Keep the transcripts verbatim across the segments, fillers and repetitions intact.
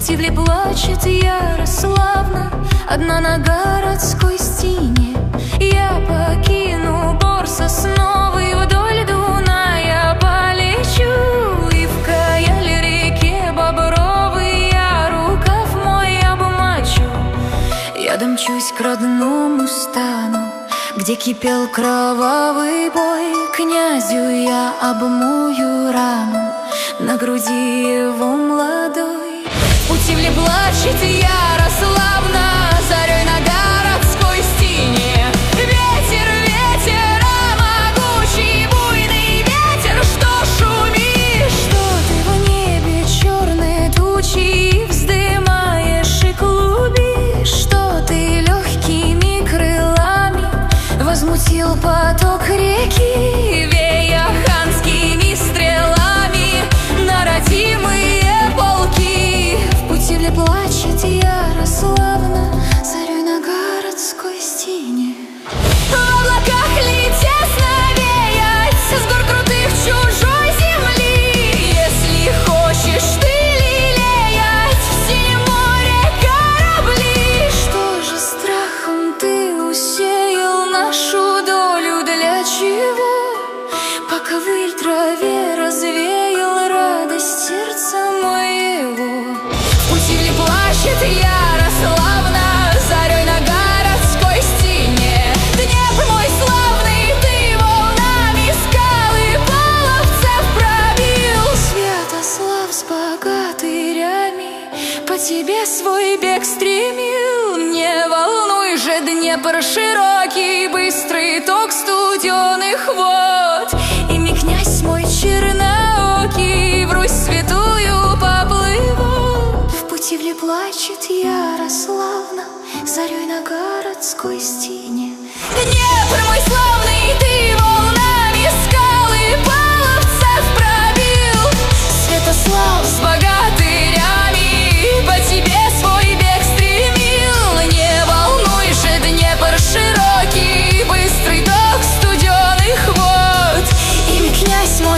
Путивле плачет Ярославна, одна на городской стене. Я покину бор сосновый, вдоль Дуная полечу, и в Каяль реке Бобровой я рукав мой обмочу. Я домчусь к родному стану, где кипел кровавый бой. Князю я обмою рану на груди его молодой. В Путивле плачет Ярославна, зарей на городской стене. Ветер, ветер, а могучий буйный ветер, что шумишь? Что ты в небе черные тучи вздымаешь и клубишь? Что ты легкими крылами возмутил поток реки, вея ханскими стрелами на родимые полки? В Путивле плачет Ярославна, зарей на городской стене. В облаках летят навеять с гор крутых чужой земли. Если хочешь ты лелеять в синем море корабли, что же страхом ты усеял нашу долю? Для чего? Пока выль траве развеял радость сердца моего. В Путивле плачет Ярославна, зарей на городской стене. Днепр мой славный, ты волнами скалы половцев пробил. Святослав с богатырями по тебе свой бег стремил. Не волнуй же, Днепр широкий, быстрый ток студеных вод. Ими князь мой черноокий в Русь святую поплыву. В Путивле плачет Ярославна, зарей на городской стене. Днепр мой славный, ты волнами скалы половцев пробил. Святослав с богатырями по тебе свой бег стремил. Не волнуй же, Днепр широкий, быстрый ток студеных вод. Ими князь мой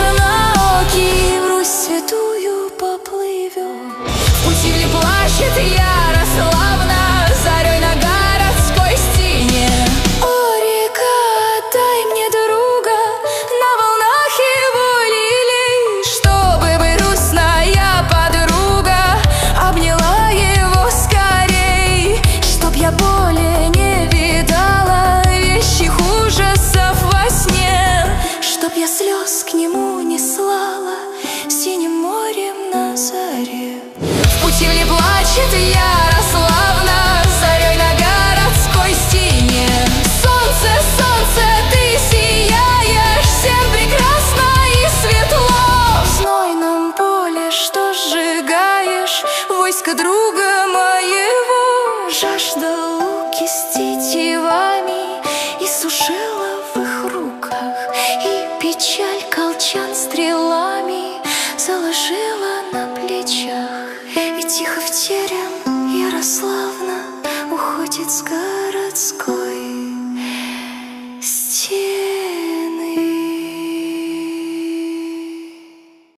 черноокий в Русь святую поплывет. В Путивле плачет Ярославна, зарей на городской стене. О, река, дай мне друга, на волнах его лилей, чтобы бы грустная подруга обняла его скорей. Чтоб я более не видала вещих ужасов во сне, чтоб я слез к нему не слала синим морем на заре. В Путивле плачет Ярославна, зарей на городской стене. Солнце, солнце, ты сияешь, всем прекрасно и светло. В знойном поле что сжигаешь войско друга моего? Жажда луки с тетивами иссушила в их руках, и печаль колчан стрелами заложила на плечах. И тихо в терем Ярославна уходит с городской